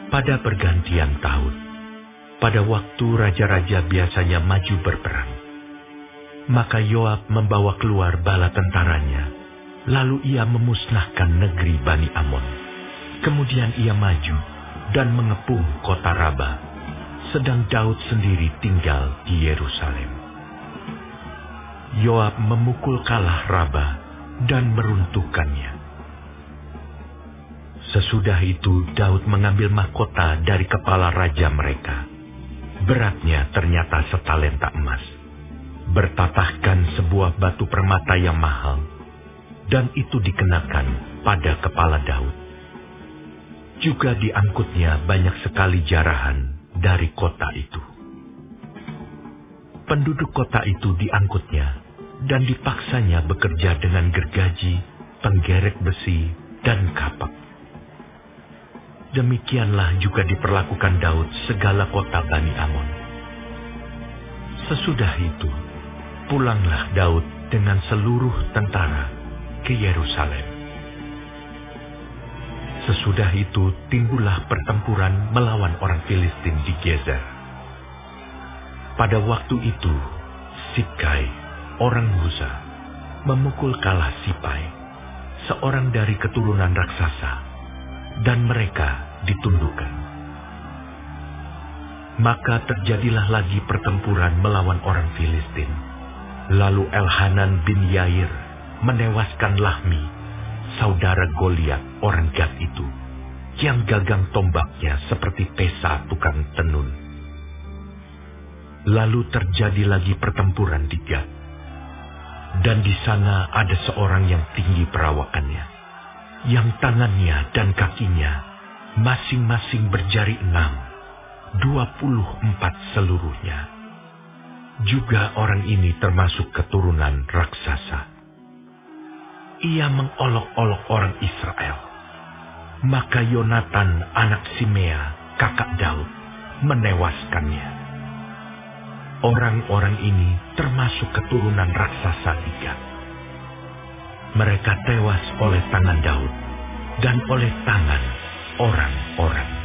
Pada pergantian tahun, pada waktu raja-raja biasanya maju berperang, maka Yoab membawa keluar bala tentaranya, lalu ia memusnahkan negeri Bani Amon. Kemudian ia maju dan mengepung kota Raba, sedang Daud sendiri tinggal di Yerusalem. Yoab memukul kalah Raba dan meruntuhkannya. Sesudah itu Daud mengambil mahkota dari kepala raja mereka. Beratnya ternyata setalenta emas, bertatahkan sebuah batu permata yang mahal, dan itu dikenakan pada kepala Daud. Juga diangkutnya banyak sekali jarahan dari kota itu. Penduduk kota itu diangkutnya dan dipaksanya bekerja dengan gergaji, penggerek besi, dan kapak. Demikianlah juga diperlakukan Daud segala kota Bani Amon. Sesudah itu, pulanglah Daud dengan seluruh tentara ke Yerusalem. Sesudah itu timbullah pertempuran melawan orang Filistin di Gezer. Pada waktu itu, Sibkai, orang Husa, memukul kalah Sipai, seorang dari keturunan raksasa, dan mereka ditundukkan. Maka terjadilah lagi pertempuran melawan orang Filistin. Lalu Elhanan bin Yair menewaskan Lahmi, saudara Goliat orang Gat itu, yang gagang tombaknya seperti pesa tukang tenun. Lalu terjadi lagi pertempuran di Gat. Dan di sana ada seorang yang tinggi perawakannya, yang tangannya dan kakinya masing-masing berjari 6, 24 seluruhnya. Juga orang ini termasuk keturunan raksasa. Ia mengolok-olok orang Israel. Maka Yonatan anak Simea, kakak Daud, menewaskannya. Orang-orang ini termasuk keturunan raksasa di Gat. Mereka tewas oleh tangan Daud dan oleh tangan orang-orang.